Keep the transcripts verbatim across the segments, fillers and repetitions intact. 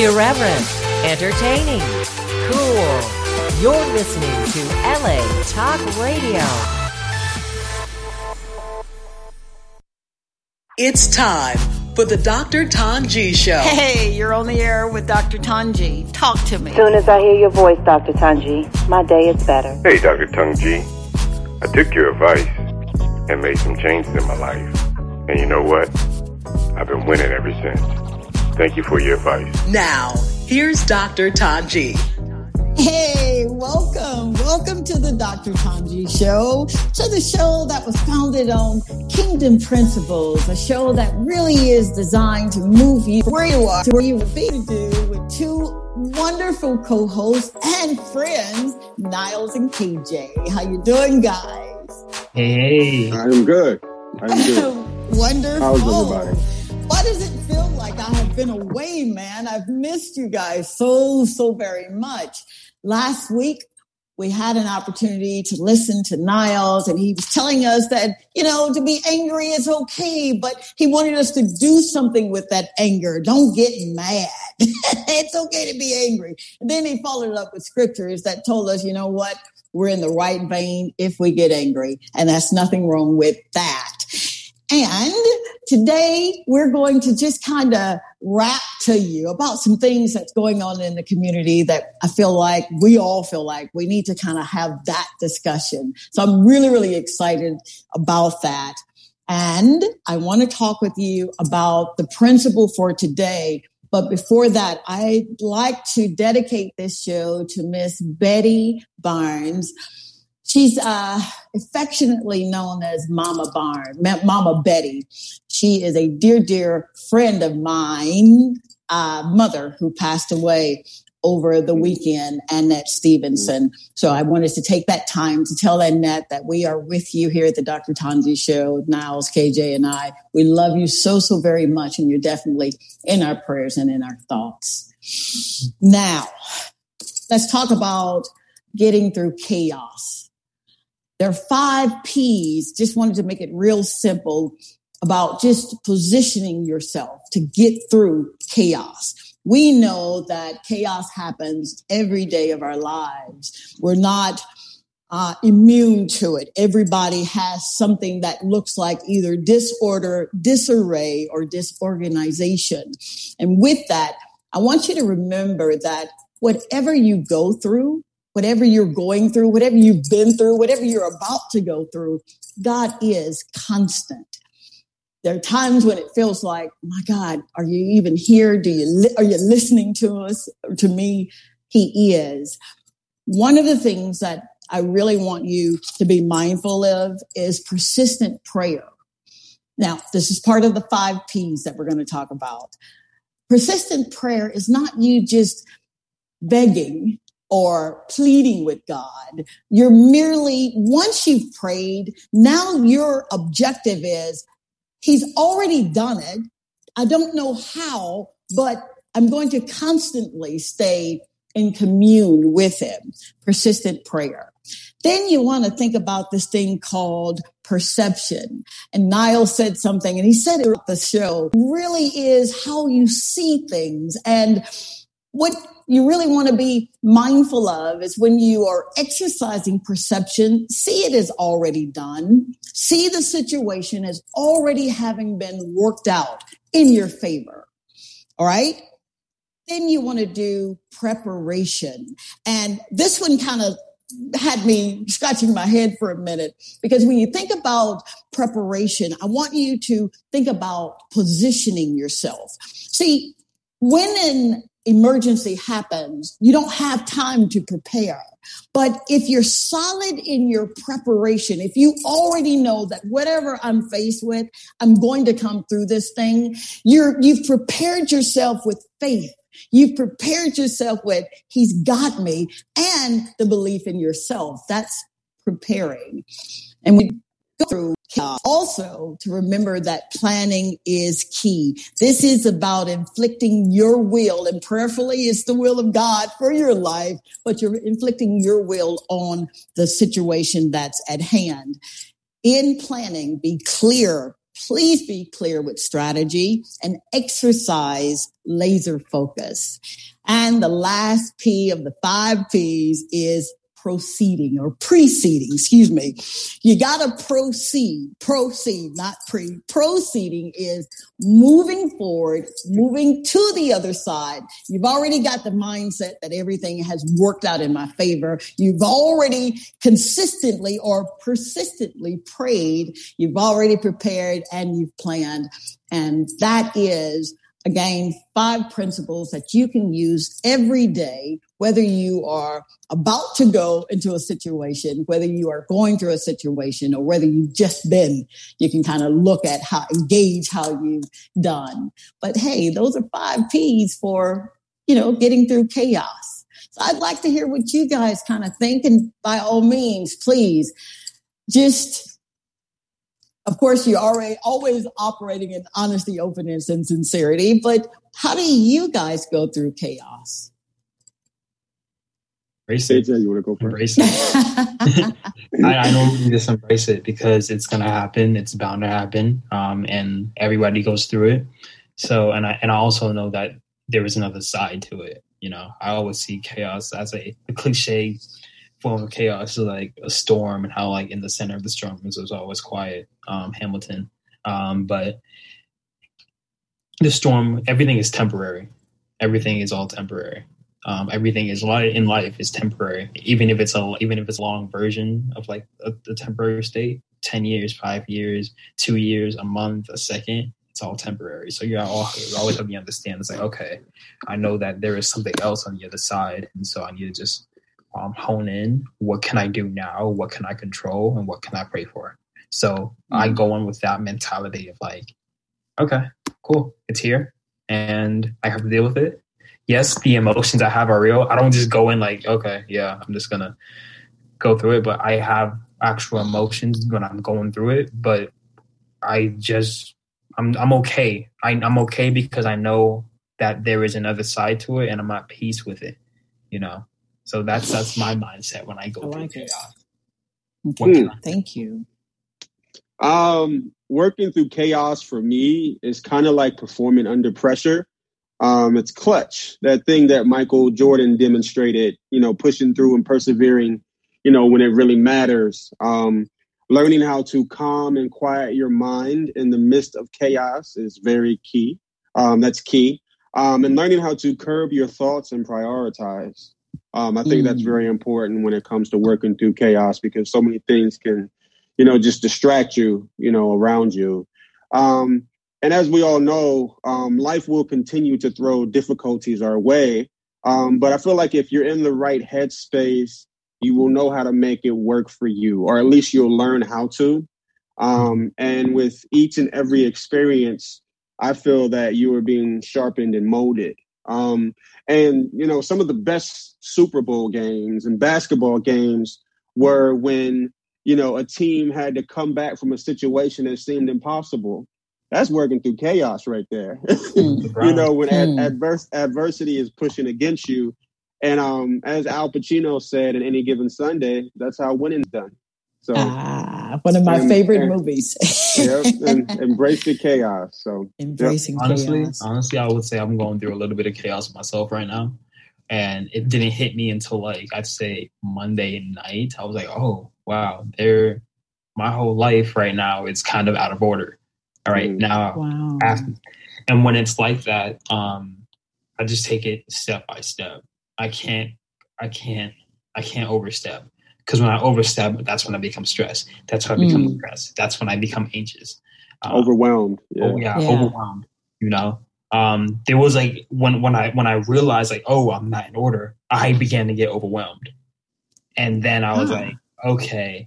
Irreverent, entertaining, cool. You're listening to L A Talk Radio. It's time for the Doctor Tanji Show. Hey, you're on the air with Doctor Tanji. Talk to me. As soon as I hear your voice, Doctor Tanji, my day is better. Hey, Doctor Tanji. I took your advice and made some changes in my life. And you know what? I've been winning ever since. Thank you for your advice. Now, here's Doctor Tanji. Hey, welcome. Welcome to the Doctor Tanji Show, to the show that was founded on Kingdom Principles, a show that really is designed to move you where you are, to where you would be to do with two wonderful co-hosts and friends, Niles and K J. How you doing, guys? Hey. I'm good. I'm good. Wonderful. How's everybody? Why does it feel like I have been away, man? I've missed you guys so, so very much. Last week, we had an opportunity to listen to Niles, and he was telling us that, you know, to be angry is okay, but he wanted us to do something with that anger. Don't get mad. It's okay to be angry. And then he followed it up with scriptures that told us, you know what? We're in the right vein if we get angry, and that's nothing wrong with that. And today we're going to just kind of rap to you about some things that's going on in the community that I feel like we all feel like we need to kind of have that discussion. So I'm really, really excited about that. And I want to talk with you about the principle for today. But before that, I'd like to dedicate this show to Miss Betty Barnes. She's uh, affectionately known as Mama Barnes, Mama Betty. She is a dear, dear friend of mine, uh, mother who passed away over the weekend, Annette Stevenson. So I wanted to take that time to tell Annette that we are with you here at the Doctor Tanji Show, Niles, K J, and I. We love you so, so very much, and you're definitely in our prayers and in our thoughts. Now, let's talk about getting through chaos. There are five P's, just wanted to make it real simple, about just positioning yourself to get through chaos. We know that chaos happens every day of our lives. We're not uh, immune to it. Everybody has something that looks like either disorder, disarray, or disorganization. And with that, I want you to remember that whatever you go through, whatever you're going through, whatever you've been through, whatever you're about to go through, God is constant. There are times when it feels like, my God, are you even here? Do you li- are you listening to us, to me? He is. One of the things that I really want you to be mindful of is persistent prayer. Now, this is part of the five P's that we're going to talk about. Persistent prayer is not you just begging or pleading with God. You're merely, once you've prayed, now your objective is, He's already done it. I don't know how, but I'm going to constantly stay in commune with Him. Persistent prayer. Then you want to think about this thing called perception. And Niles said something, and he said it at the show, really is how you see things. And what you really want to be mindful of is when you are exercising perception, see it as already done. See the situation as already having been worked out in your favor. All right? Then you want to do preparation. And this one kind of had me scratching my head for a minute, because when you think about preparation, I want you to think about positioning yourself. See, when an emergency happens, you don't have time to prepare. But if you're solid in your preparation, if you already know that whatever I'm faced with, I'm going to come through this thing, you're, you've prepared yourself with faith. You've prepared yourself with, He's got me, and the belief in yourself. That's preparing. And we go through chaos. Also, to remember that planning is key. This is about inflicting your will, and prayerfully it's the will of God for your life, but you're inflicting your will on the situation that's at hand. In planning, be clear please be clear with strategy and exercise laser focus. And the last P of the five P's is proceeding or preceding, excuse me. You got to proceed, proceed, not pre. Proceeding is moving forward, moving to the other side. You've already got the mindset that everything has worked out in my favor. You've already consistently or persistently prayed. You've already prepared and you've planned. And that is, again, five principles that you can use every day, whether you are about to go into a situation, whether you are going through a situation, or whether you've just been. You can kind of look at how, engage how you've done. But hey, those are five P's for, you know, getting through chaos. So I'd like to hear what you guys kind of think. And by all means, please just, of course, you're already always operating in honesty, openness, and sincerity. But how do you guys go through chaos? Embrace it. You want to go first? Embrace it. I, I normally just embrace it because it's going to happen. It's bound to happen, um, and everybody goes through it. So, and I and I also know that there is another side to it. You know, I always see chaos as a, a cliche form of chaos, is like a storm, and how like in the center of the storm is always quiet. Um, Hamilton, um, but the storm, everything is temporary. Everything is all temporary. Um, everything is light in life is temporary, even if it's a even if it's a long version of like a, a temporary state. Ten years, five years, two years, a month, a second. It's all temporary. So you're all you always have to understand. It's like, okay, I know that there is something else on the other side, and so I need to just um, hone in. What can I do now? What can I control? And what can I pray for? So mm-hmm. I go in with that mentality of like, okay, cool, it's here, and I have to deal with it. Yes, the emotions I have are real. I don't just go in like, okay, yeah, I'm just gonna go through it. But I have actual emotions when I'm going through it. But I just, I'm, I'm okay. I, I'm okay because I know that there is another side to it, and I'm at peace with it. You know, so that's that's my mindset when I go I like through chaos. Okay. Thank you. Um, working through chaos for me is kind of like performing under pressure. Um, it's clutch, that thing that Michael Jordan demonstrated, you know, pushing through and persevering, you know, when it really matters. Um, learning how to calm and quiet your mind in the midst of chaos is very key. Um, that's key. Um, and learning how to curb your thoughts and prioritize. Um, I think mm. that's very important when it comes to working through chaos, because so many things can, you know, just distract you, you know, around you. Um, And as we all know, um, life will continue to throw difficulties our way. Um, but I feel like if you're in the right headspace, you will know how to make it work for you, or at least you'll learn how to. Um, and with each and every experience, I feel that you are being sharpened and molded. Um, and, you know, some of the best Super Bowl games and basketball games were when, you know, a team had to come back from a situation that seemed impossible. That's working through chaos right there. You know, when ad- adverse adversity is pushing against you. And um, as Al Pacino said in Any Given Sunday, that's how winning's done. So, ah, one of my and, favorite and, movies. Yep, and embrace the chaos. So embracing yep. honestly, chaos. Honestly, I would say I'm going through a little bit of chaos myself right now. And it didn't hit me until like, I'd say Monday night. I was like, oh, wow, there, my whole life right now is kind of out of order. All right, now, wow. after, and when it's like that, um, I just take it step by step. I can't, I can't, I can't overstep, because when I overstep, that's when I become stressed. That's when I become mm. depressed. That's when I become anxious, um, overwhelmed. Yeah. Oh yeah, yeah, overwhelmed. You know, um, there was like when when I when I realized like, oh, I'm not in order, I began to get overwhelmed, and then I was huh. like, okay,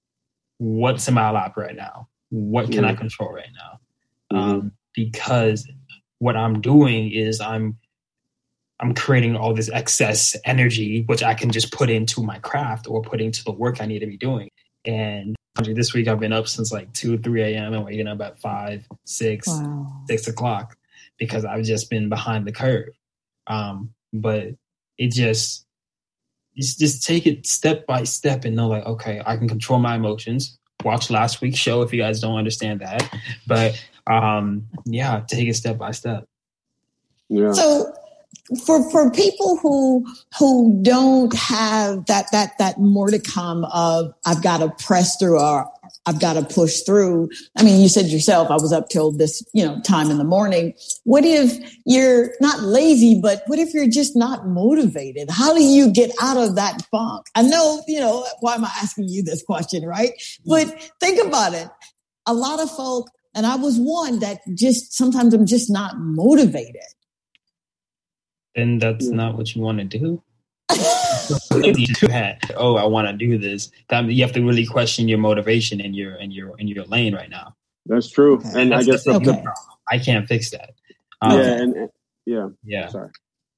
what's in my lap right now? What can mm. I control right now? Mm-hmm. Um, because what I'm doing is I'm I'm creating all this excess energy, which I can just put into my craft or put into the work I need to be doing. And this week I've been up since like two, three a.m. and waking up at five, six, wow. six o'clock because I've just been behind the curve. Um, but it just, it's just take it step by step and know like, okay, I can control my emotions. watch last week's show if you guys don't understand that. But um, yeah, take it step by step. Yeah. So for for people who who don't have that that that more to come of I've got to press through or I've got to push through. I mean, you said yourself, I was up till this, you know, time in the morning. What if you're not lazy, but what if you're just not motivated? How do you get out of that funk? I know, you know, why am I asking you this question, right? But think about it. A lot of folk, and I was one that just, sometimes I'm just not motivated. Then that's yeah. not what you want to do. Oh, I want to do this. That, you have to really question your motivation in your in your in your lane right now. That's true, okay. and that's, I guess that's the, okay. I can't fix that. Um, yeah, and, and yeah, yeah, sorry.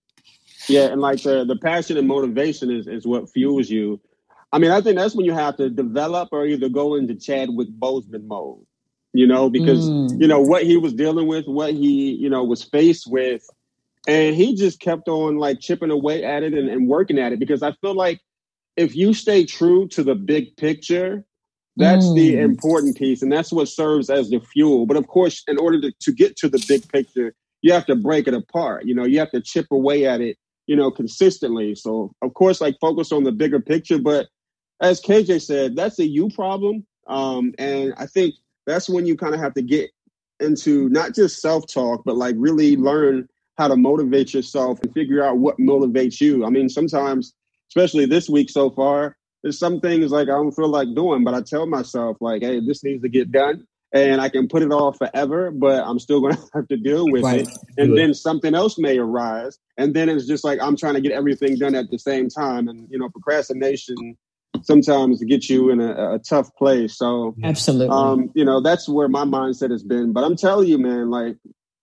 Yeah, and like the the passion and motivation is is what fuels you. I mean, I think that's when you have to develop or either go into Chadwick Boseman mode. You know, because mm. you know what he was dealing with, what he you know was faced with. And he just kept on like chipping away at it and, and working at it, because I feel like if you stay true to the big picture, that's mm. the important piece. And that's what serves as the fuel. But of course, in order to, to get to the big picture, you have to break it apart. You know, you have to chip away at it, you know, consistently. So, of course, like focus on the bigger picture. But as K J said, that's a you problem. Um, and I think that's when you kind of have to get into not just self-talk, but like really learn how to motivate yourself and figure out what motivates you. I mean, sometimes, especially this week so far, there's some things like I don't feel like doing, but I tell myself like, hey, this needs to get done, and I can put it off forever, but I'm still going to have to deal with right. it. And then something else may arise. And then it's just like, I'm trying to get everything done at the same time. And, you know, procrastination sometimes gets you in a, a tough place. So, absolutely. Um, you know, that's where my mindset has been. But I'm telling you, man, like,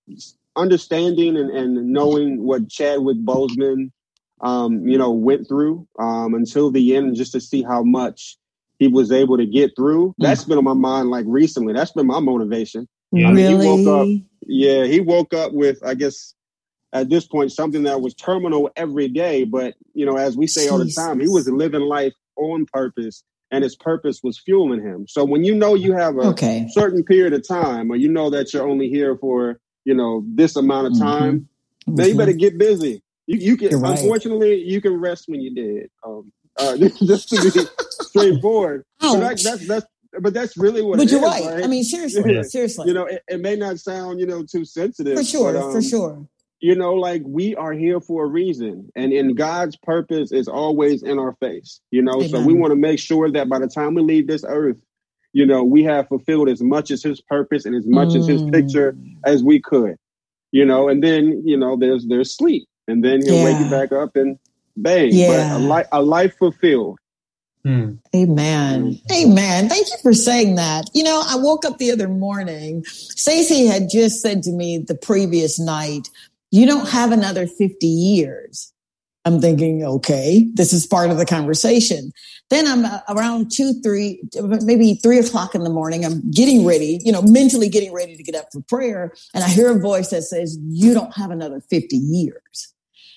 understanding and, and knowing what Chadwick Boseman, um, you know, went through um, until the end, just to see how much he was able to get through. That's been on my mind like recently. That's been my motivation. Yeah. Really? I mean, he woke up, yeah, he woke up with, I guess, at this point, something that was terminal every day. But, you know, as we say Jesus. all the time, he was living life on purpose, and his purpose was fueling him. So when you know you have a okay. certain period of time, or you know that you're only here for, you know, this amount of time, mm-hmm. then you better get busy. You, you can, right. unfortunately, you can rest when you're dead. Um, uh, just to be straightforward. But that, that's, that's, but that's really what but it you're is. Right. right? I mean, seriously, yeah. seriously. You know, it, it may not sound, you know, too sensitive. For sure, but, um, for sure. You know, like we are here for a reason, and, and God's purpose is always in our face, you know, Amen. So we want to make sure that by the time we leave this earth, you know, we have fulfilled as much as his purpose and as much mm. as his picture as we could. You know, and then, you know, there's there's sleep, and then he'll yeah. wake you back up and bang. Yeah. But a, li- a life fulfilled. Hmm. Amen. Amen. Thank you for saying that. You know, I woke up the other morning. Stacey had just said to me the previous night, you don't have another fifty years. I'm thinking, okay, this is part of the conversation. Then I'm uh, around two, three, maybe three o'clock in the morning. I'm getting ready, you know, mentally getting ready to get up for prayer. And I hear a voice that says, you don't have another fifty years.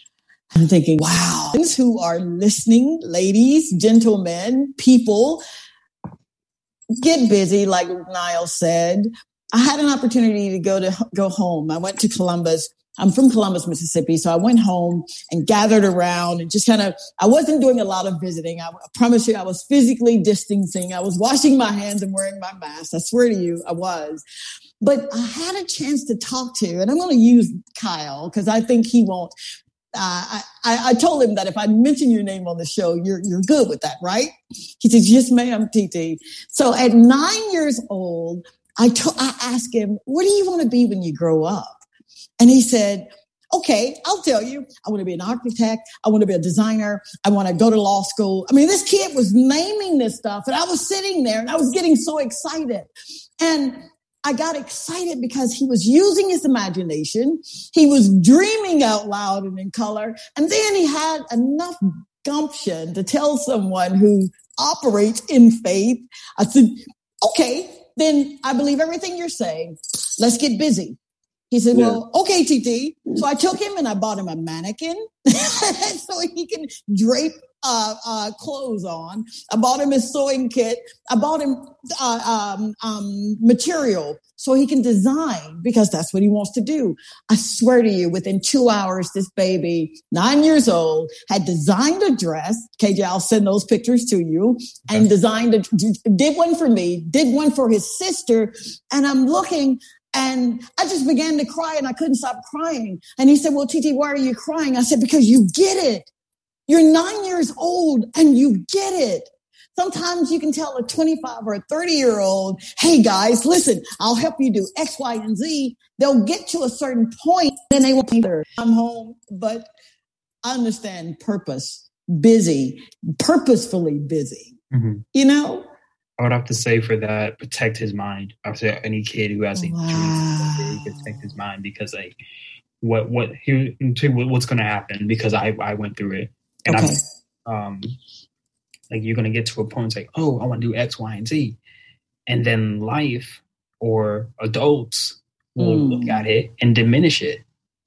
I'm thinking, wow, those who are listening, ladies, gentlemen, people, get busy. Like Niall said, I had an opportunity to go to go home. I went to Columbus. I'm from Columbus, Mississippi. So I went home and gathered around and just kind of, I wasn't doing a lot of visiting. I, I promise you, I was physically distancing. I was washing my hands and wearing my mask. I swear to you, I was. But I had a chance to talk to, and I'm going to use Kyle because I think he won't. Uh, I, I told him that if I mention your name on the show, you're you're good with that, right? He says, yes, ma'am, T T. So at nine years old, I, to, I asked him, what do you want to be when you grow up? And he said, okay, I'll tell you. I want to be an architect. I want to be a designer. I want to go to law school. I mean, this kid was naming this stuff, and I was sitting there and I was getting so excited. And I got excited because he was using his imagination. He was dreaming out loud and in color. And then he had enough gumption to tell someone who operates in faith. I said, okay, then I believe everything you're saying. Let's get busy. He said, yeah. well, okay, T T. So I took him and I bought him a mannequin so he can drape uh, uh, clothes on. I bought him his sewing kit. I bought him uh, um, um, material so he can design because that's what he wants to do. I swear to you, within two hours, this baby, nine years old, had designed a dress. K J, I'll send those pictures to you. And designed a, did one for me, did one for his sister. And I'm looking and I just began to cry and I couldn't stop crying. And he said, well, T T, why are you crying? I said, because you get it. You're nine years old and you get it. Sometimes you can tell a twenty-five or a thirty year old, hey guys, listen, I'll help you do X, Y, and Z. They'll get to a certain point, then they won't either come home. But I understand purpose, busy, purposefully busy, mm-hmm. you know? I would have to say for that, protect his mind. I would say any kid who has a wow. dream, protect his mind because like what, what, he, what's going to happen because I, I went through it. And okay. I'm, um, like you're gonna get to a point it's like, oh, I want to do X, Y, and Z, and then life or adults will mm. look at it and diminish it.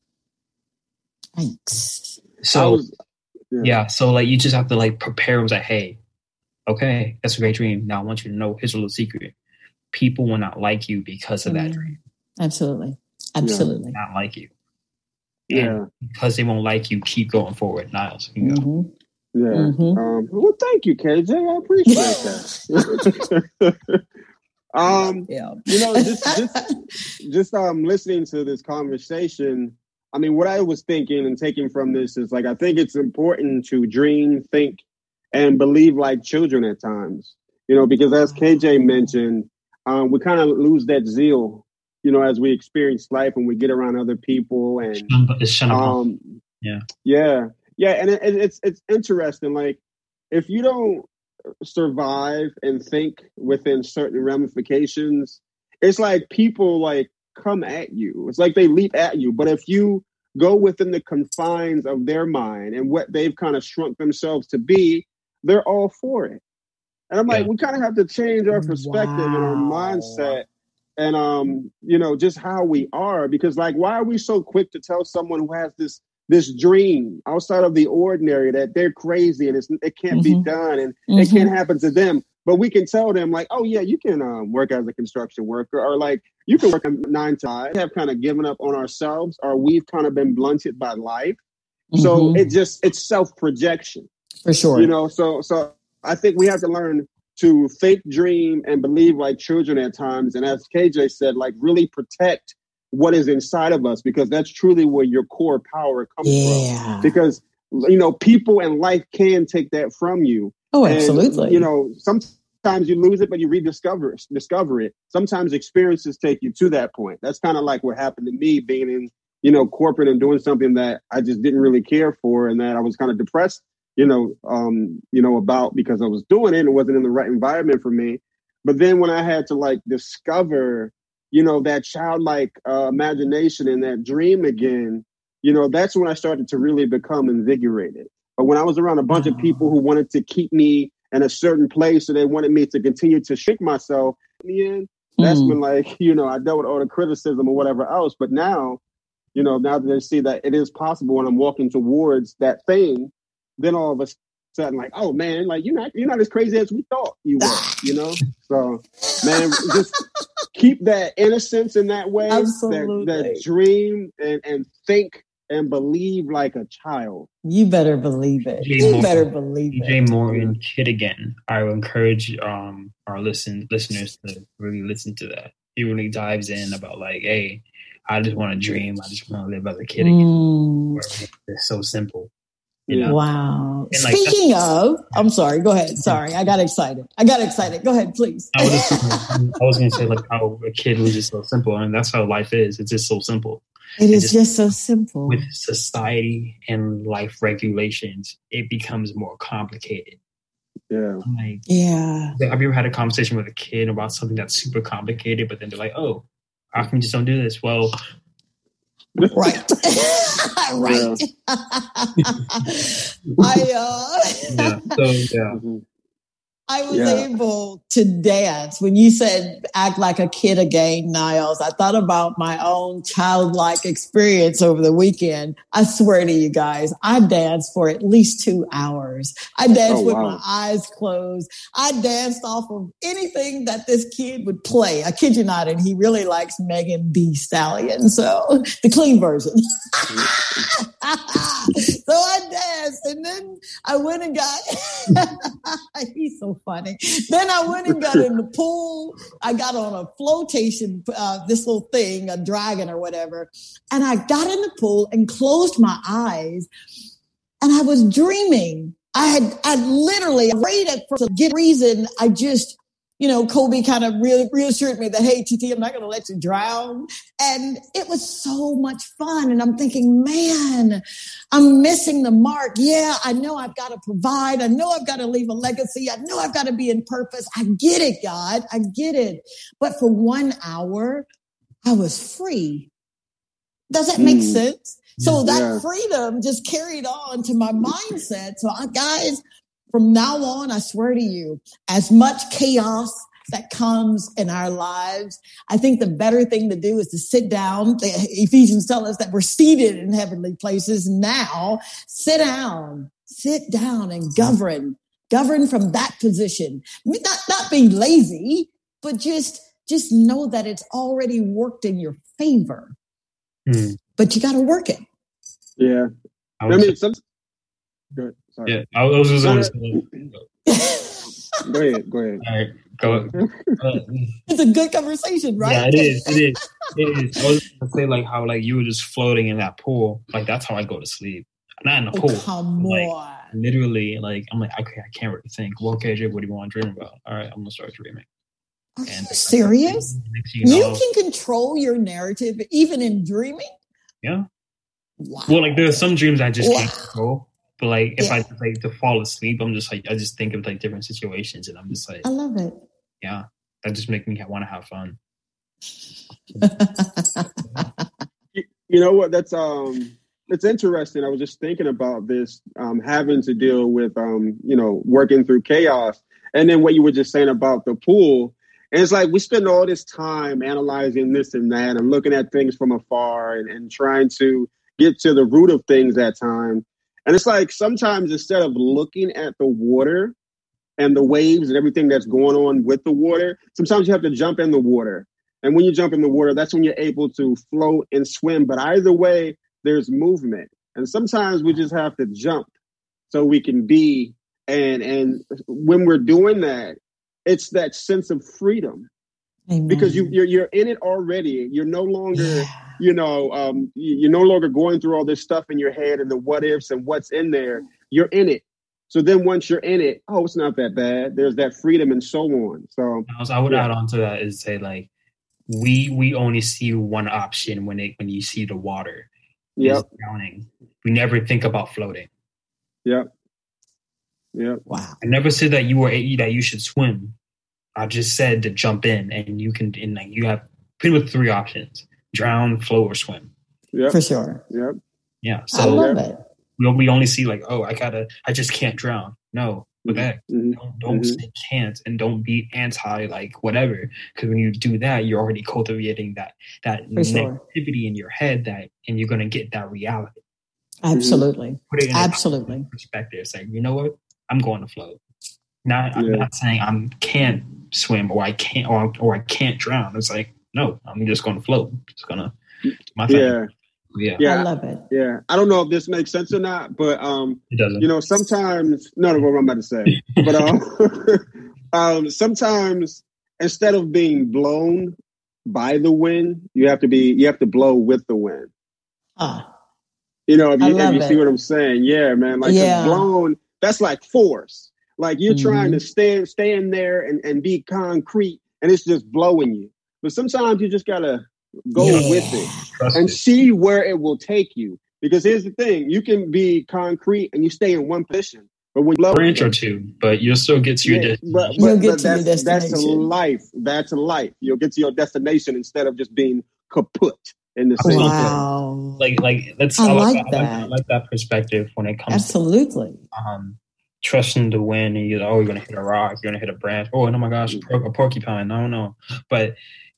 Thanks. So was, yeah. yeah, so like you just have to like prepare. It was like, hey, okay, that's a great dream. Now I want you to know here's a little secret: people will not like you because of mm. that dream. Absolutely, absolutely, yeah. not like you. Yeah, and because they won't like you, keep going forward, Niles. You know? Mm-hmm. Yeah. Mm-hmm. Um, well, thank you, K J. I appreciate that. um, yeah. You know, just just just um, listening to this conversation. I mean, what I was thinking and taking from this is like I think it's important to dream, think, and believe like children at times. You know, because as K J mentioned, um, we kind of lose that zeal. You know, as we experience life and we get around other people and um, yeah, yeah. Yeah, and it, it's it's interesting. Like, if you don't survive and think within certain ramifications, it's like people like come at you. It's like they leap at you. But if you go within the confines of their mind and what they've kind of shrunk themselves to be, they're all for it. And I'm like, yeah. we kind of have to change our perspective wow. and our mindset, and um, you know, just how we are. Because like, why are we so quick to tell someone who has this? This dream outside of the ordinary that they're crazy and it's, it can't mm-hmm. be done and mm-hmm. it can't happen to them. But we can tell them like, oh, yeah, you can um, work as a construction worker or like you can work nine to five. We have kind of given up on ourselves or we've kind of been blunted by life. Mm-hmm. So it just it's self-projection. For sure. You know, so so I think we have to learn to think, dream and believe like children at times. And as K J said, like really protect what is inside of us, because that's truly where your core power comes yeah. from. Because, you know, people and life can take that from you. Oh, and, absolutely. You know, sometimes you lose it, but you rediscover it, discover it. Sometimes experiences take you to that point. That's kind of like what happened to me being in, you know, corporate and doing something that I just didn't really care for and that I was kind of depressed, you know, um, you know, about because I was doing it and it wasn't in the right environment for me. But then when I had to like discover you know, that childlike uh, imagination and that dream again, you know, that's when I started to really become invigorated. But when I was around a bunch of people who wanted to keep me in a certain place and they wanted me to continue to shrink myself, in the end, that's mm. when, like, you know, I dealt with all the criticism or whatever else. But now, you know, now that they see that it is possible and I'm walking towards that thing, then all of a sudden, like, oh, man, like, you're not, you're not as crazy as we thought you were, you know? So, man, just keep that innocence in that way, that, that dream and, and think and believe like a child. You better believe it. D J you Morgan, better believe D J it. D J Morgan, Kid Again. I would encourage um, our listen listeners to really listen to that. He really dives in about like, hey, I just want to dream. I just want to live as a kid again. Mm. It's so simple. You know? Wow. And like, Speaking of, I'm sorry. Go ahead. Sorry, I got excited. I got excited. Go ahead, please. I was, I was going to say like how a kid was just so simple, and that's how life is. It's just so simple. It is just, just so simple. With society and life regulations, it becomes more complicated. Yeah. Like, yeah. Have you ever had a conversation with a kid about something that's super complicated, but then they're like, "Oh, how come you just don't do this?" Well. Right. right. I uh yeah. So yeah. I I was Yeah. able to dance. When you said act like a kid again, Niles, I thought about my own childlike experience over the weekend. I swear to you guys, I danced for at least two hours. I danced Oh, with wow. my eyes closed. I danced off of anything that this kid would play. I kid you not, and he really likes Megan Thee Stallion, so the clean version. So I danced, and then I went and got, he's so funny. Then I went and got in the pool. I got on a flotation, uh, this little thing, a dragon or whatever. And I got in the pool and closed my eyes, and I was dreaming. I had, I literally, afraid at first, for good reason, I just, you know, Kobe kind of really reassured me that, hey, T T, I'm not going to let you drown. And it was so much fun. And I'm thinking, man, I'm missing the mark. Yeah, I know I've got to provide. I know I've got to leave a legacy. I know I've got to be in purpose. I get it, God. I get it. But for one hour, I was free. Does that make Mm. sense? So that Yeah. freedom just carried on to my mindset. So I, guys, from now on, I swear to you, as much chaos that comes in our lives, I think the better thing to do is to sit down. The Ephesians tell us that we're seated in heavenly places. Now, sit down, sit down and govern, govern from that position. Not, not being lazy, but just, just know that it's already worked in your favor. Hmm. But you got to work it. Yeah. I I was, mean, some. Good. Sorry. yeah, I was just going to say. Go ahead. Go ahead. All right, go. Uh, It's a good conversation, right? Yeah, it is. It is. It is. I was going to say like how like you were just floating in that pool. Like that's how I go to sleep. Not in the Oh, pool. come like, on. Literally, like I'm like, okay, I can't really think. Well, okay, Jay, what do you want to dream about? All right, I'm gonna start dreaming. Are you And serious? next thing you You know, can control your narrative even in dreaming? yeah. Wow. Well, like there's some dreams I just Wow. can't control. But like if Yeah. I just, like to fall asleep, I'm just like I just think of like different situations, and I'm just like, I love it. yeah, that just make me want to have fun. You, you know what? That's um, it's interesting. I was just thinking about this, um, having to deal with um, you know, working through chaos, and then what you were just saying about the pool. And it's like we spend all this time analyzing this and that, and looking at things from afar, and, and trying to get to the root of things at time. And it's like sometimes instead of looking at the water and the waves and everything that's going on with the water, sometimes you have to jump in the water. And when you jump in the water, that's when you're able to float and swim. But either way, there's movement. And sometimes we just have to jump so we can be. And, and when we're doing that, it's that sense of freedom. Amen. Because you, you're, you're in it already. You're no longer... Yeah. You know, um, you're no longer going through all this stuff in your head and the what ifs and what's in there. You're in it. So then once you're in it, oh, it's not that bad. There's that freedom and so on. So I would yeah. add on to that is say like we we only see one option when it when you see the water. Yep. Is drowning. We never think about floating. Yep. Yep. Wow. I never said that you were that you should swim. I just said to jump in, and you can. And like you have pretty much three options: drown, float, or swim. Yep. For sure. Yep. Yeah. I So love it. we we only see like, oh, I gotta, I just can't drown. No, but that Mm-hmm. don't don't Mhm. say can't and don't be anti like whatever. Because when you do that, you're already cultivating that that For sure. negativity in your head that, and you're gonna get that reality. Absolutely. Put it in a Absolutely. perspective. It's like, you know what? I'm going to float. Not, I'm Yeah. not saying I can't swim or I can't or, or I can't drown. It's like, no, I'm just going to float. Just gonna my thing. Yeah. Yeah, Yeah. I love it. Yeah. I don't know if this makes sense or not, but um, it doesn't. you know, sometimes no, no, what I'm about to say, but um, um, sometimes instead of being blown by the wind, you have to be you have to blow with the wind. Ah, You know, if I you, if love you see it. what I'm saying, yeah, man. Like 'cause Yeah. blown, that's like force. Like you're trying Mhm. to stand stand there and, and be concrete, and it's just blowing you. But sometimes you just gotta go Yeah. with it Trust and it. see where it will take you. Because here's the thing: you can be concrete and you stay in one position, but when you blow, branch or two, but you'll still get to your yeah, destination. but, You'll but, get but to your that's, that's a destination. life. That's a life. You'll get to your destination instead of just being kaput in the same place. wow. Like, like that's I I, like that. I like, I that. like that perspective when it comes Absolutely. to um, trusting the wind and you're, oh, you're going to hit a rock, you're going to hit a branch. Oh, oh my gosh, a, por- a porcupine. I don't know. But,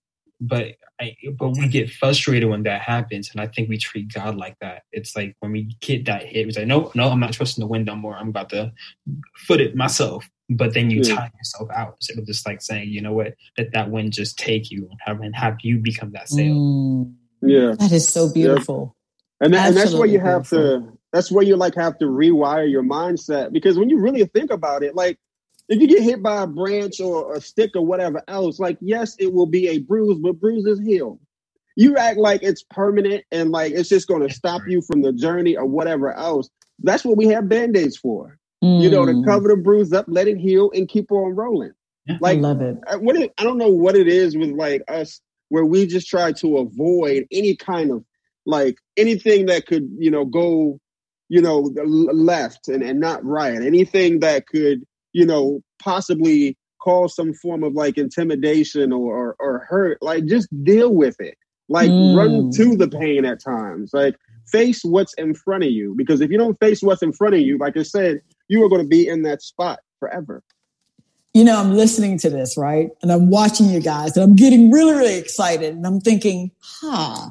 but, I, but we get frustrated when that happens. And I think we treat God like that. It's like when we get that hit, we say, no, no, I'm not trusting the wind no more. I'm about to foot it myself. But then you yeah. tie yourself out. So it's just like saying, you know what, let that wind just take you and have, and have you become that sail. Mm. Yeah. That is so beautiful. Yeah. And, that, and that's where you have beautiful. to, that's where you like have to rewire your mindset. Because when you really think about it, like if you get hit by a branch or a stick or whatever else, like, yes, it will be a bruise, but bruises heal. You act like it's permanent and like it's just going to stop you from the journey or whatever else. That's what we have Band-Aids for. Mm. You know, to cover the bruise up, let it heal, and keep on rolling. Like, I love it. What it, I don't know what it is with like us, where we just try to avoid any kind of like anything that could, you know, go, you know, left and, and not right. Anything that could, you know, possibly cause some form of like intimidation or or, or hurt. Like, just deal with it. Like, mm. run to the pain at times. Like, face what's in front of you. Because if you don't face what's in front of you, like I said, you are going to be in that spot forever. You know, I'm listening to this, right? And I'm watching you guys and I'm getting really, really excited. And I'm thinking, huh,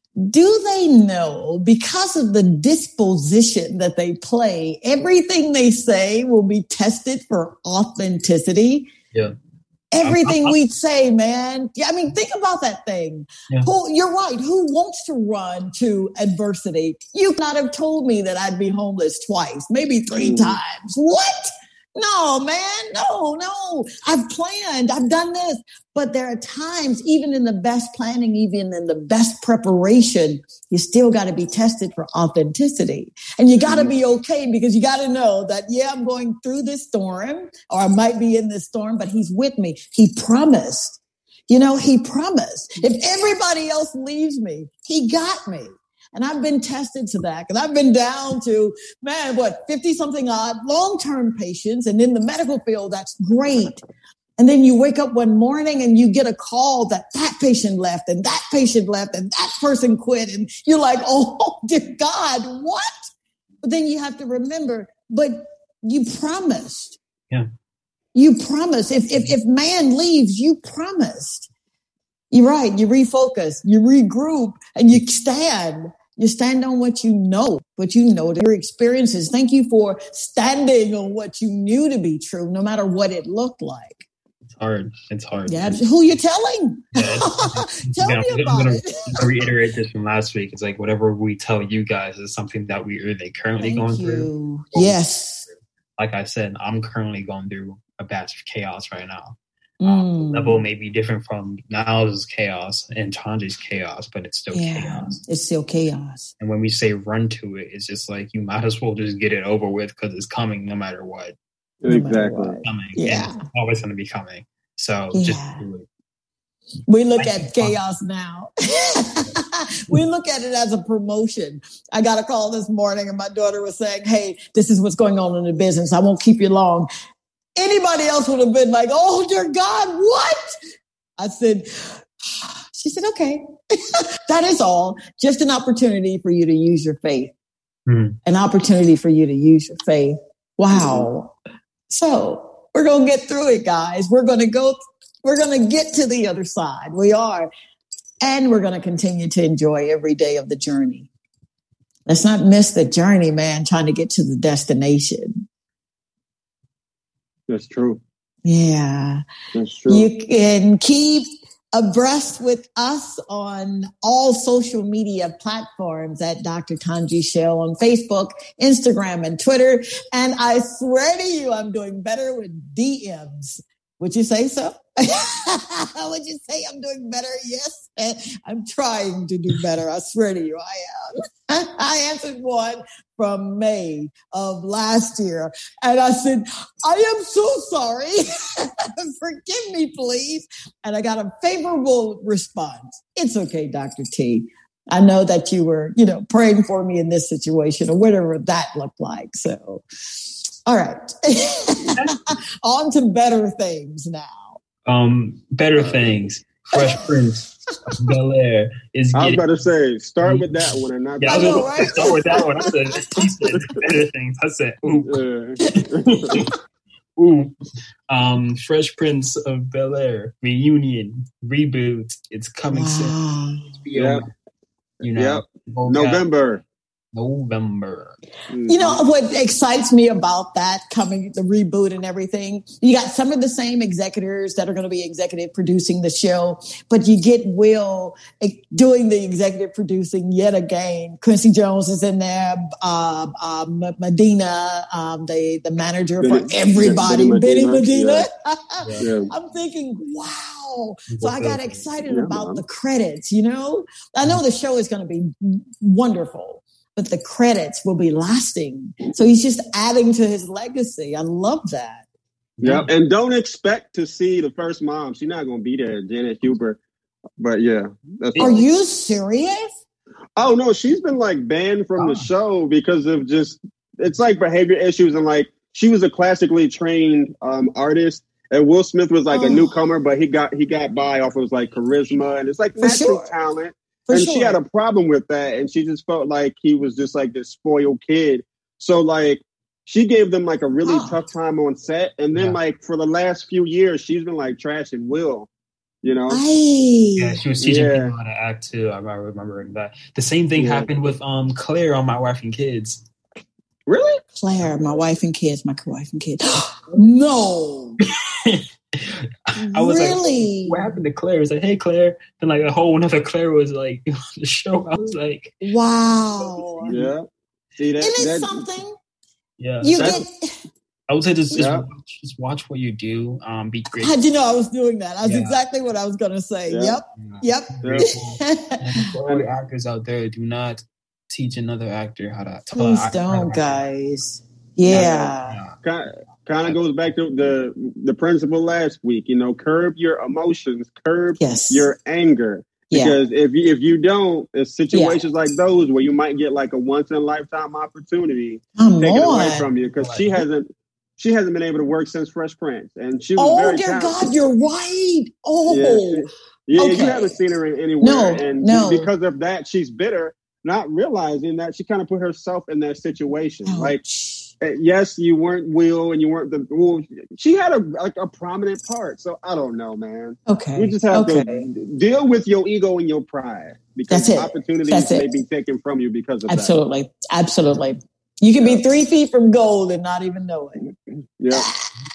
do they know because of the disposition that they play, everything they say will be tested for authenticity? Yeah. Everything we say, man. I mean, think about that thing. Yeah. Who, you're right. Who wants to run to adversity? You could not have told me that I'd be homeless twice, maybe three mm. times. What? No, man. No, no. I've planned. I've done this. But there are times, even in the best planning, even in the best preparation, you still got to be tested for authenticity. And you got to be okay because you got to know that, yeah, I'm going through this storm or I might be in this storm, but he's with me. He promised. You know, he promised. If everybody else leaves me, he got me. And I've been tested to that. And I've been down to, man, what, fifty-something odd long-term patients. And in the medical field, that's great. And then you wake up one morning and you get a call that that patient left and that patient left and that person quit. And you're like, oh, dear God, what? But then you have to remember, but you promised. Yeah. You promised. If, if, if man leaves, you promised. You're right. You refocus, you regroup, and you stand. You stand on what you know, what you know, your experiences. Thank you for standing on what you knew to be true, no matter what it looked like. It's hard. It's hard. Yeah. Who you telling? Yeah, Tell you know, me about I'm gonna, it. I'm gonna reiterate this from last week. It's like whatever we tell you guys is something that we are they currently Thank going you. through. Yes. Like I said, I'm currently going through a batch of chaos right now. Mm. Um, the level may be different from Niles' chaos and Tanji's chaos, but it's still yeah, chaos. It's still chaos. And when we say run to it, it's just like you might as well just get it over with because it's coming no matter what. No exactly. matter what. Coming. Yeah. And it's always going to be coming. So yeah. just do it. We look at chaos now. We look at it as a promotion. I got a call this morning and my daughter was saying, hey, this is what's going on in the business. I won't keep you long. Anybody else would have been like, oh, dear God, what? I said, she said, okay, that is all. Just an opportunity for you to use your faith. Mm. An opportunity for you to use your faith. Wow. So we're going to get through it, guys. We're going to go, we're going to get to the other side. We are. And we're going to continue to enjoy every day of the journey. Let's not miss the journey, man, trying to get to the destination. That's true. Yeah. That's true. You can keep abreast with us on all social media platforms at Doctor Tanji Show on Facebook, Instagram, and Twitter. And I swear to you, I'm doing better with D Ms. Would you say so? Would you say I'm doing better? Yes. I'm trying to do better. I swear to you, I am. I answered one from May of last year. And I said, I am so sorry. Forgive me, please. And I got a favorable response. It's okay, Doctor T. I know that you were, you know, praying for me in this situation or whatever that looked like. So, all right. On to better things now. Um, better things. Fresh Prince of Bel-Air is I was getting... about to say, start with that one and not yeah, that I was one. going to start with that one. I said, he said better things. I said, ooh. Yeah. Ooh. Um, Fresh Prince of Bel-Air reunion reboot. It's coming Wow. soon. Yep. You know, Yep. Vocab- November. November. You know what excites me about that coming, the reboot and everything? You got some of the same executors that are going to be executive producing the show, but you get Will doing the executive producing yet again. Quincy Jones is in there, uh, uh, Medina, um, the the manager Benny, for everybody, Benny Benny Medina. Yeah. Yeah. I'm thinking, wow. So I got excited Yeah, about man. the credits, you know? I know the show is going to be wonderful, but the credits will be lasting. So he's just adding to his legacy. I love that. Yep. And don't expect to see the first mom. She's not going to be there, Janet Hubert. But yeah. That's Are all. you serious? Oh, no. She's been like banned from the show because of just, it's like behavior issues. And like, she was a classically trained um, artist. And Will Smith was like Oh. a newcomer, but he got he got by off of like charisma. And it's like For natural sure. talent. For and sure. she had a problem with that, and she just felt like he was just like this spoiled kid. So like she gave them like a really Oh. tough time on set, and then Yeah. like for the last few years, she's been like trashing Will. You know, Yeah, she was teaching Yeah. people how to act too. I remember remembering that. The same thing Yeah. happened with um Claire on My Wife and Kids. really? Claire, my wife and kids, my wife and kids. No. I was Really? like, what happened to Claire? It's like, hey Claire. Then like a whole another Claire was like on the show. I was like, Wow. Yeah. See that? Isn't it that something? yeah. You That's- get, I would say just, just, Yeah. watch, just watch what you do. Um, be great. how'd you know I was doing that? That's Yeah. exactly what I was going to say. Yeah. Yep. Yep. Grateful. And for all the actors out there, do not teach another actor how to. Please how to- don't, guys. Yeah. Yeah. kind of goes back to the the principle last week. You know, curb your emotions, curb Yes. your anger. Yeah. Because if you, if you don't, it's situations like those where you might get like a once in a lifetime opportunity Come taken away on. from you, because she hasn't she hasn't been able to work since Fresh Prince, and she was Oh, very dear talented. God, you're right. Oh. Yeah, Yeah, Okay. you haven't seen her in anywhere, No, and no. because of that, she's bitter, not realizing that she kind of put herself in that situation. Like, Ouch. uh, yes, you weren't Will, and you weren't the. Well, she had a like a prominent part, so I don't know, man. Okay. You just have okay. to deal with your ego and your pride, because That's it. opportunities That's may it. be taken from you because of Absolutely. Absolutely. You can be three feet from gold and not even know it. that. Yeah.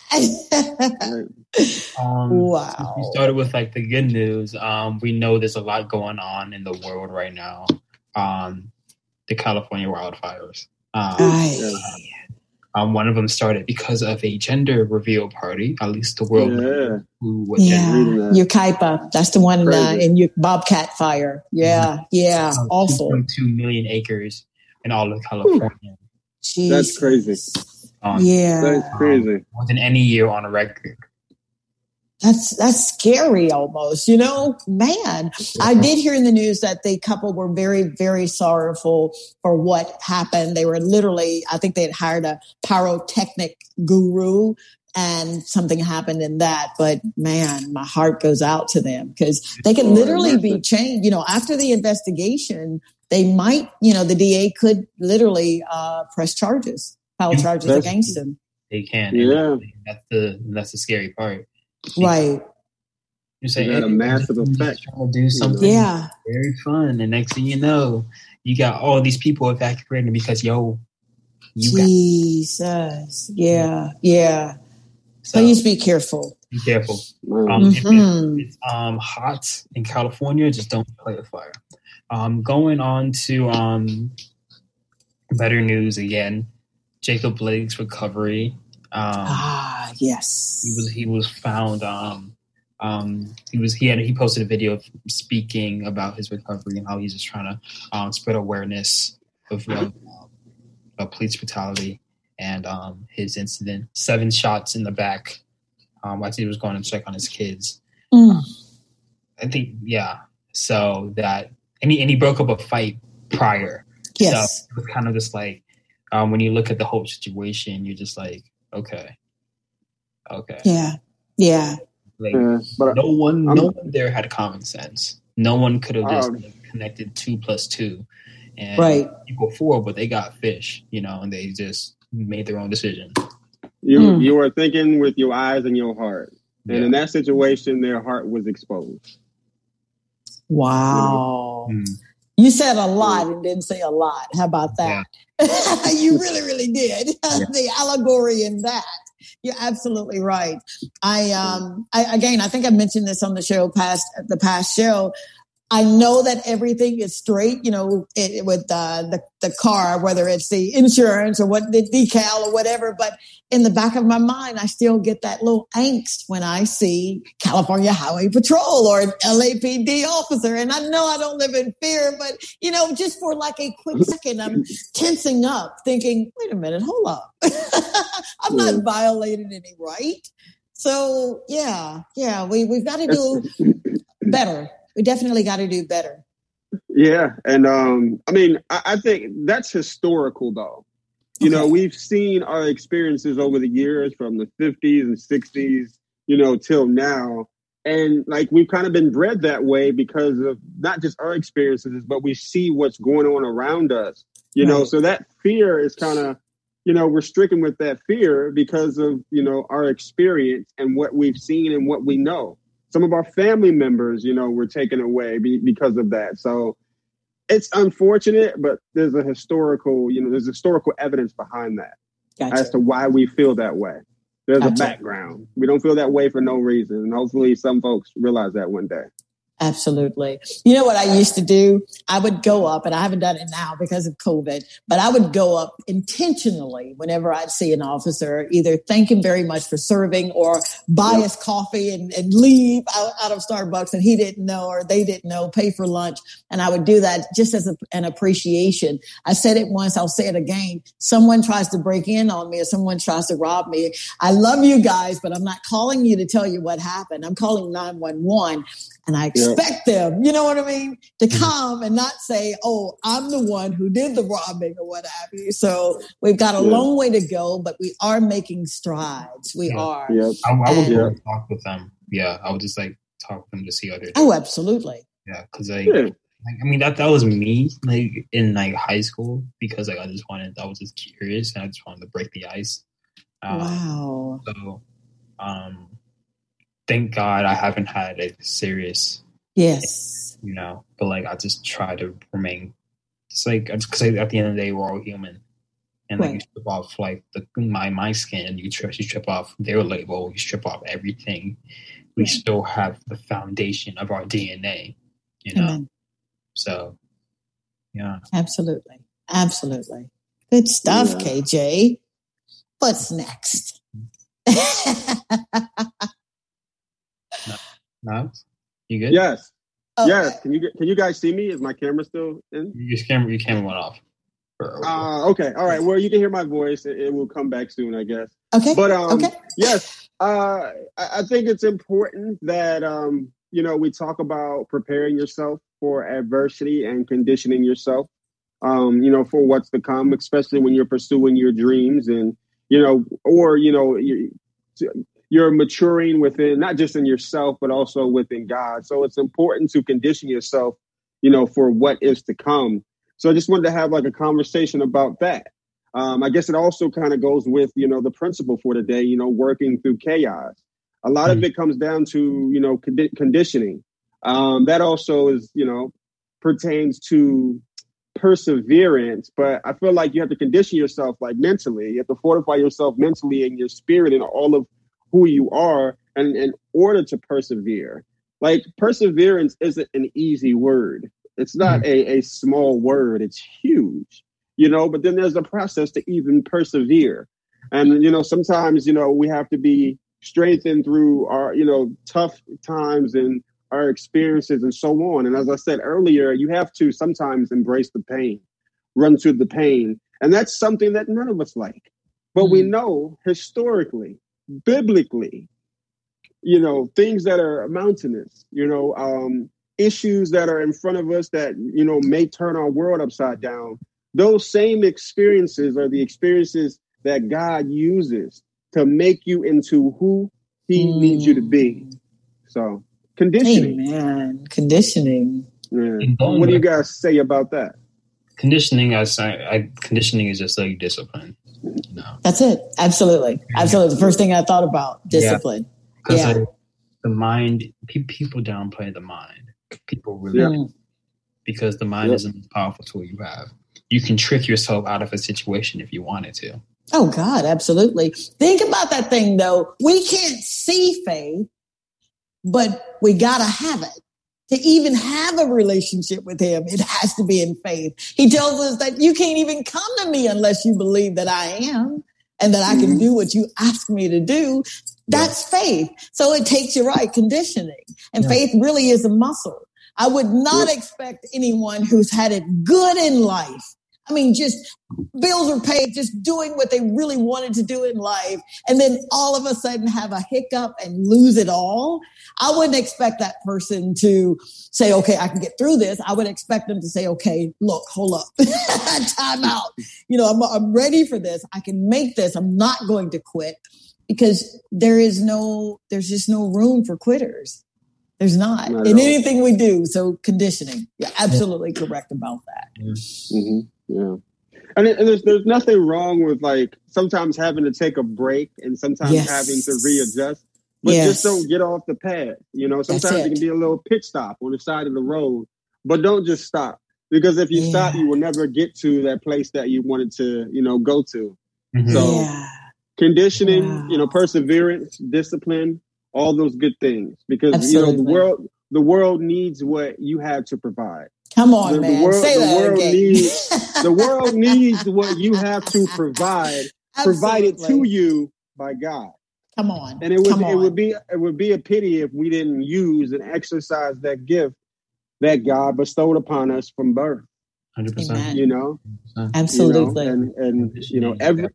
Um, Wow. since we started with like the good news. Um, we know there's a lot going on in the world right now. Um, the California wildfires. Um, Aye. um, one of them started because of a gender reveal party. At least the world Yeah. knew who what Yeah. gender. reading that. Your Kaipa. That's the one uh, Crazy. in your Bobcat fire. Yeah. Yeah. Uh, Awful. two point two million acres in all of California. That's crazy. Um, Yeah. That's crazy. More than any year on a record. That's that's scary almost, you know, man. I did hear in the news that the couple were very, very sorrowful for what happened. They were literally, I think they had hired a pyrotechnic guru and something happened in that. But man, my heart goes out to them because they could Lord literally have be mercy. changed. You know, after the investigation, they might, you know, the D A could literally uh, press charges, file charges That's- against them. They can. Yeah. And that's the that's the scary part. Right. You say, It had a hey, massive I'm just effect. trying to do something Yeah. very fun, and next thing you know, you got all these people evacuating because yo, you got Jesus. Yeah. Yeah. so Please be careful. be careful. Man. Um, if Mhm. it's um, hot in California, just don't play with fire. Um, going on to um, better news again. Jacob Blake's recovery. Um, Ah, yes. he was he was found. Um, um, he was he had he posted a video of speaking about his recovery and how he's just trying to um, spread awareness of, of, of police brutality and um, his incident. Seven shots in the back. Um, I think he was going to check on his kids. Mm. I think, yeah. So that, and he, and he broke up a fight prior. Yes. So it was kind of just like, um, when you look at the whole situation, you're just like, okay, okay. Yeah. Yeah. Like yeah, but no one, I'm, no one there had common sense. No one could have just um, like, connected two plus two, and Right. equal four, but they got fish, you know, and they just made their own decision. You Mm. you are thinking with your eyes and your heart, and Yeah. in that situation, their heart was exposed. Wow. Mm. You said a lot and didn't say a lot. How about that? You really, really did. Yeah. The allegory in that. You're absolutely right. I, um, I, again, I think I mentioned this on the show past, the past show. I know that everything is straight, you know, it, with uh, the the car, whether it's the insurance or what the decal or whatever. But in the back of my mind, I still get that little angst when I see California Highway Patrol or an L A P D officer. And I know I don't live in fear, but, you know, just for like a quick second, I'm tensing up thinking, wait a minute, hold up. I'm Yeah. not violating any right. So, yeah, yeah, we, we've got to do better. We definitely got to do better. Yeah, and um, I mean, I, I think that's historical, though. You Okay. know, we've seen our experiences over the years from the fifties and sixties, you know, till now. And like we've kind of been bred that way because of not just our experiences, but we see what's going on around us, you know, Right. so that fear is kind of, you know, we're stricken with that fear because of, you know, our experience and what we've seen and what we know. Some of our family members, you know, were taken away be, because of that. So it's unfortunate, but there's a historical, you know, there's historical evidence behind that Gotcha. as to why we feel that way. There's Gotcha. a background. We don't feel that way for no reason. And hopefully some folks realize that one day. Absolutely. You know what I used to do? I would go up, and I haven't done it now because of COVID, but I would go up intentionally whenever I'd see an officer, either thank him very much for serving or buy Yep. us coffee and, and leave out, out of Starbucks and he didn't know or they didn't know, pay for lunch. And I would do that just as a, an appreciation. I said it once, I'll say it again. Someone tries to break in on me or someone tries to rob me. I love you guys, but I'm not calling you to tell you what happened. I'm calling nine one one. And I expect them, you know what I mean, to come and not say, oh, I'm the one who did the robbing or what have you. So we've got a Yeah. long way to go, but we are making strides. We Yeah. are. Yep. I, I would And- go and talk with them. Yeah, I would just like talk with them to see other. Oh, absolutely. Yeah, because like, Yeah. like, I mean that that was me like in like high school because like I just wanted I was just curious and I just wanted to break the ice. Um, Wow. So, um, thank God I haven't had a serious, Yes. you know, but like I just try to remain. It's like because at the end of the day we're all human, and like you Right. strip off like the my my skin, you strip you strip off their label, you strip off everything. We Right. still have the foundation of our D N A, you know. Amen. So, yeah. Absolutely. Absolutely. Good stuff, Yeah. K J. What's next? No, you good? Yes. Oh, Yes. Can you can you guys see me? Is my camera still in? Your camera, your camera went off. For- Uh, okay. All right. Well, you can hear my voice. It, it will come back soon, I guess. Okay. But um, okay. yes, uh, I, I think it's important that um, you know, we talk about preparing yourself for adversity and conditioning yourself, um, you know, for what's to come, especially when you're pursuing your dreams and you know, or you know, you, you're maturing within not just in yourself but also within God. So it's important to condition yourself, you know, for what is to come. So I just wanted to have like a conversation about that. Um, I guess it also kind of goes with, you know, the principle for today, you know, working through chaos. A lot Mm-hmm. of it comes down to, you know, condi- conditioning. Um, that also is, you know, pertains to perseverance. But I feel like you have to condition yourself like mentally. You have to fortify yourself mentally in your spirit and all of who you are and in order to persevere. Like perseverance isn't an easy word. It's not a, a small word. It's huge, you know, but then there's a process to even persevere. And, you know, sometimes, you know, we have to be strengthened through our, you know, tough times and our experiences and so on. And as I said earlier, you have to sometimes embrace the pain, run through the pain. And that's something that none of us like. But mm. we know historically, biblically, you know, things that are mountainous, you know, um, issues that are in front of us that, you know, may turn our world upside down. Those same experiences are the experiences that God uses to make you into who he mm. needs you to be. So conditioning. Amen. Conditioning. Yeah. What do you guys say about that? Conditioning, I, I conditioning is just like discipline. You know? That's it. Absolutely. Absolutely. The first thing I thought about, discipline. Because Yeah. like, the mind, pe- people downplay the mind. People really Yeah. do. Because the mind Yeah. is the most powerful tool you have. You can trick yourself out of a situation if you wanted to. Oh, God, absolutely. Think about that thing, though. We can't see faith, but we got to have it. To even have a relationship with him, it has to be in faith. He tells us that you can't even come to me unless you believe that I am and that I can do what you ask me to do. That's faith. So it takes your right conditioning. And Yeah. faith really is a muscle. I would not expect anyone who's had it good in life. I mean, just bills are paid, just doing what they really wanted to do in life. And then all of a sudden have a hiccup and lose it all. I wouldn't expect that person to say, okay, I can get through this. I would expect them to say, okay, look, hold up, time out. You know, I'm, I'm ready for this. I can make this. I'm not going to quit, because there is no, there's just no room for quitters. There's not, Not at in all. anything we do. So conditioning. You're absolutely correct about that. Mm-hmm. Yeah. And, it, and there's there's nothing wrong with like sometimes having to take a break and sometimes Yes. having to readjust, but Yes. just don't get off the path. You know, sometimes That's it it. can be a little pit stop on the side of the road, but don't just stop, because if you Yeah. stop, you will never get to that place that you wanted to, you know, go to. Mhm. So Yeah. conditioning, Wow. you know, perseverance, discipline, all those good things, because you know the Absolutely. world the world needs what you have to provide. Come on, The- the man. world- Say the that world again. needs- The world needs what you have to provide, provided to Absolutely. you by God. Come on. And it would Come it on. would be it would be a pity if we didn't use and exercise that gift that God bestowed upon us from birth. one hundred percent. Amen. You know, Absolutely. you know, and and you know every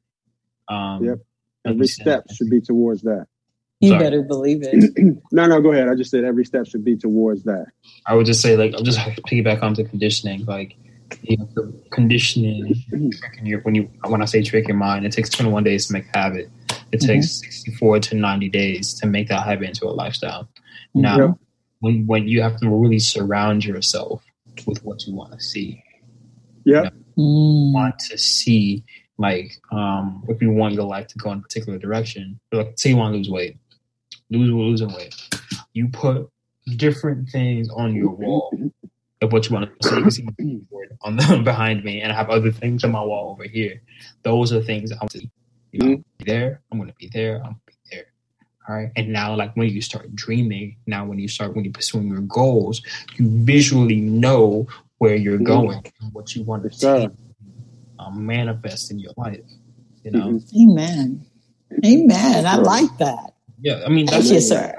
Um, Yep. like every you said, step should be towards that. You Sorry. better believe it. No, no, go ahead. I just said every step should be towards that. I would just say, like, I'll just piggyback onto conditioning. Like, you know, the conditioning, tricking your, when you when I say trick your mind, it takes twenty-one days to make a habit. It Mhm. takes sixty-four to ninety days to make that habit into a lifestyle. Now, Yep. when when you have to really surround yourself with what you want to see, Yep. Mm. want to see, like, um, if you want your life to go in a particular direction, like, say you want to lose weight, lose losing weight, you put different things on your wall of what you want to. So you can see my keyboard on the behind me, and I have other things on my wall over here. Those are things I want to see. You know, Mhm. be there. I'm going to be there. I'm going to be there. All right. And now, like, when you start dreaming, now when you start when you're pursuing your goals, you visually know where you're Mhm. going and what you want to Yes, sir. see um, manifest in your life. You know. Mhm. Amen. Amen. I like that. Yeah. I mean, Thank that's you, sir.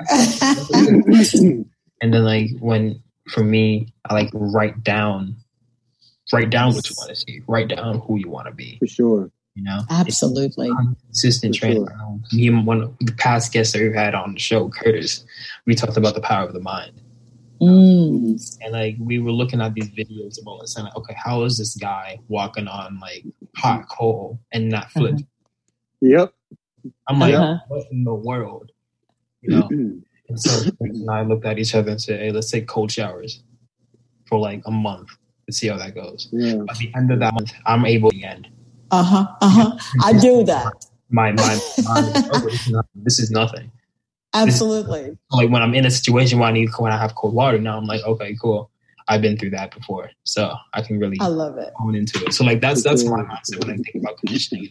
And then, like, when for me, I like write down, write down what you want to see, write down who you want to be. For sure. You know, Absolutely. It's consistent For training. sure. Um, Me and one of the past guests that we had on the show, Curtis, we talked about the power of the mind, Mm. and like we were looking at these videos about us, and like, okay, how is this guy walking on like hot coal and not flip? Uh-huh. Yep. I'm like, Uh-huh. what in the world? You know. And so Curtis and I looked at each other and said, hey, let's take cold showers for like a month to see how that goes. Yeah. By the end of that month, I'm able to end. Uh-huh. Uh-huh. I do that. My my mind is, oh, this is nothing. This is nothing. Absolutely. Like when I'm in a situation where I need when I have cold water, now I'm like, okay, cool. I've been through that before. So I can really I love it. hone into it. So like that's that's my mindset when I think about conditioning.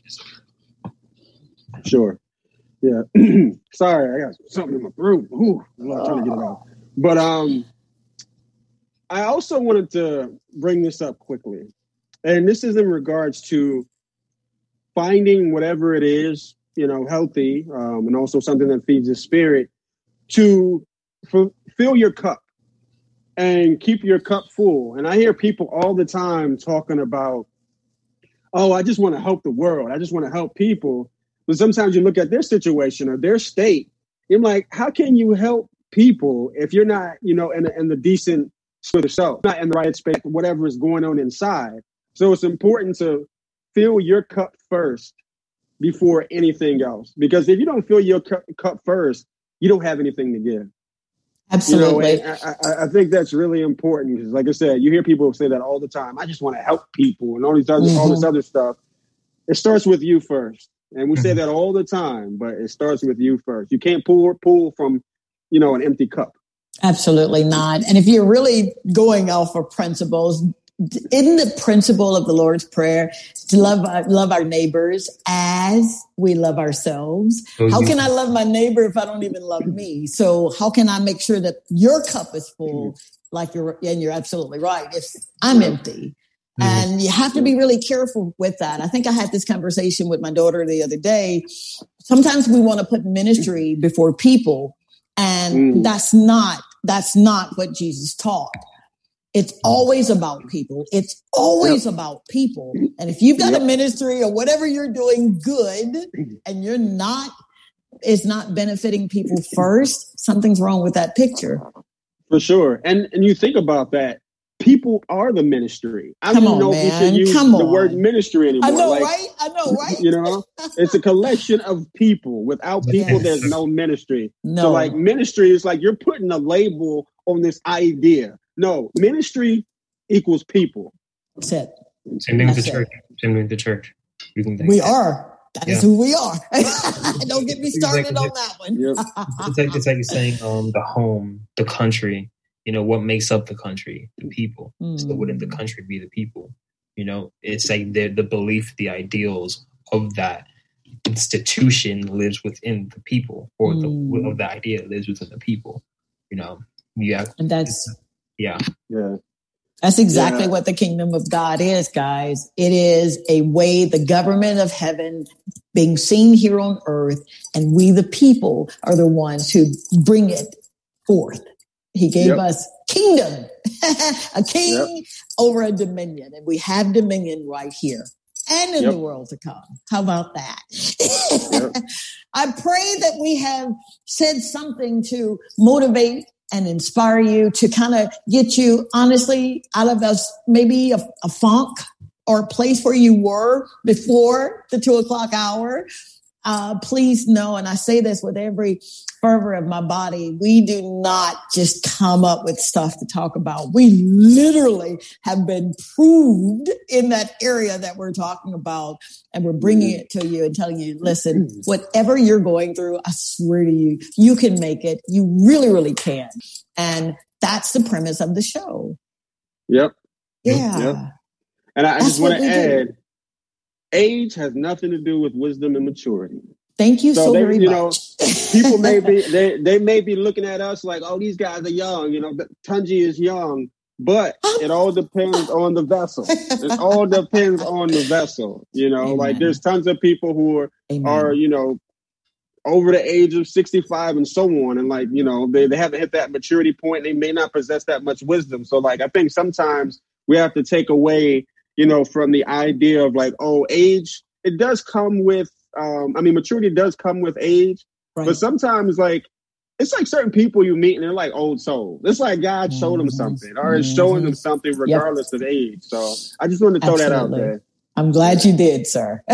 Sure. Yeah. Sorry, I got something in my throat. Ooh, I'm not trying to get it out. But um, I also wanted to bring this up quickly, and this is in regards to finding whatever it is, you know, healthy, um, and also something that feeds the spirit to f- fill your cup and keep your cup full. And I hear people all the time talking about, oh, I just want to help the world. I just want to help people. But sometimes you look at their situation or their state, you're like, how can you help people if you're not, you know, in, in the decent for yourself, not in the right space, whatever is going on inside. So it's important to fill your cup first before anything else. Because if you don't fill your cu- cup first, you don't have anything to give. Absolutely. You know, I, I, I think that's really important because, like I said, you hear people say that all the time. I just want to help people and all these other, mm-hmm. all this other stuff. It starts with you first. And we say that all the time, but it starts with you first. You can't pull, pull from, you know, an empty cup. Absolutely not. And if you're really going off of principles, isn't the principle of the Lord's Prayer to love, love our neighbors as we love ourselves? How can I love my neighbor if I don't even love me? So how can I make sure that your cup is full? Like you're, and you're absolutely right. If I'm empty. Mm-hmm. And you have to be really careful with that. I think I had this conversation with my daughter the other day. Sometimes we want to put ministry before people, and mm. that's not, that's not what Jesus taught. It's always about people. It's always yep. about people. And if you've got yep. a ministry or whatever you're doing good and you're not, it's not benefiting people first, something's wrong with that picture. For sure. And and you think about that. People are the ministry. I Come don't on, know man. if you should use Come the on. word ministry anymore. I know, like, right? I know, right? You know, it's a collection of people. Without people, yes. there's no ministry. No. So like ministry is like you're putting a label on this idea. No, ministry equals people. That's it. Same thing with the church. Same thing with the church. We, we are. That yeah. is who we are. Don't get me started exactly. on that one. Yep. It's like it's like you're saying um, the home, the country. You know, what makes up the country? The people. Mm. So wouldn't the country be the people? You know, it's like the the belief, the ideals of that institution lives within the people, or mm. the of the idea lives within the people. You know, yeah, and that's yeah, yeah. That's exactly yeah. what the kingdom of God is, guys. It is a way, the government of heaven being seen here on earth, and we, the people, are the ones who bring it forth. He gave yep. us kingdom, a king yep. over a dominion, and we have dominion right here and in yep. the world to come. How about that? Yep. I pray that we have said something to motivate and inspire you, to kind of get you honestly out of us, maybe a, a funk or a place where you were before the two o'clock hour. Uh, please know, and I say this with every fervor of my body, we do not just come up with stuff to talk about. We literally have been proved in that area that we're talking about, and we're bringing it to you and telling you, listen, whatever you're going through, I swear to you, you can make it. You really, really can. And that's the premise of the show. Yep. Yeah. Yep. And I, I just want to add, do. age has nothing to do with wisdom and maturity. Thank you so, so they, very you much. Know, people may be they, they may be looking at us like, oh, these guys are young. You know, Tunji is young, but it all depends on the vessel. It all depends on the vessel. You know, Amen. Like there's tons of people who are Amen. are you know over the age of sixty-five and so on, and like you know they they haven't hit that maturity point. They may not possess that much wisdom. So like I think sometimes we have to take away, you know, from the idea of like, oh, age, it does come with, um, I mean, maturity does come with age, right. But sometimes like, it's like certain people you meet and they're like old souls. It's like God mm-hmm. showed them something or is mm-hmm. showing them something regardless yep. of age. So I just wanted to throw Absolutely. that out there. I'm glad you did, sir.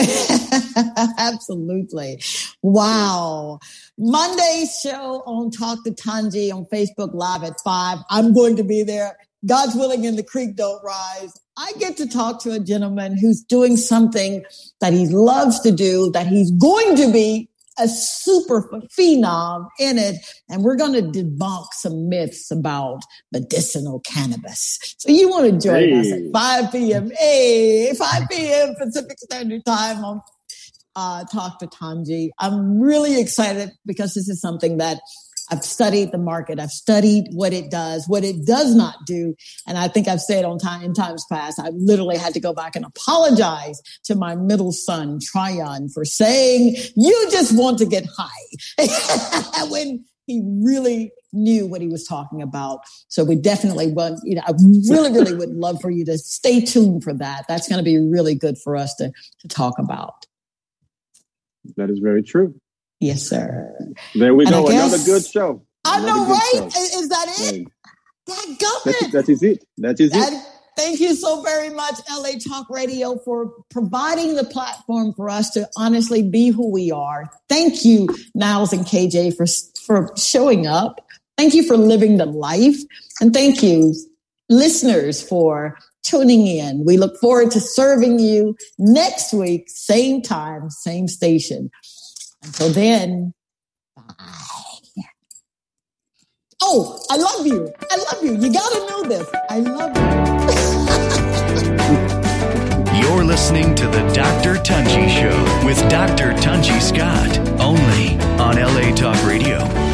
Absolutely. Wow. Monday's show on Talk to Tunji on Facebook Live at five. I'm going to be there. God's willing and the creek don't rise. I get to talk to a gentleman who's doing something that he loves to do, that he's going to be a super phenom in it. And we're going to debunk some myths about medicinal cannabis. So you want to join hey. us at five p.m. Hey, five p.m. Pacific Standard Time on uh, Talk to Tunji. I'm really excited because this is something that I've studied the market. I've studied what it does, what it does not do. And I think I've said on time in times past, I literally had to go back and apologize to my middle son, Tryon, for saying, you just want to get high when he really knew what he was talking about. So we definitely want, you know, I really, really would love for you to stay tuned for that. That's going to be really good for us to, to talk about. That is very true. Yes, sir. There we and go. Guess, Another good show. I Another know, right? Show. Is that it? Hey. That government. That is it. That is that, it. Thank you so very much, L A Talk Radio, for providing the platform for us to honestly be who we are. Thank you, Niles and K J, for for showing up Thank you for living the life. And thank you, listeners, for tuning in. We look forward to serving you next week, same time, same station. Until then, bye. Oh, I love you. I love you. You got to know this. I love you. You're listening to the Doctor Tunji Show with Doctor Tunji Scott, only on L A Talk Radio.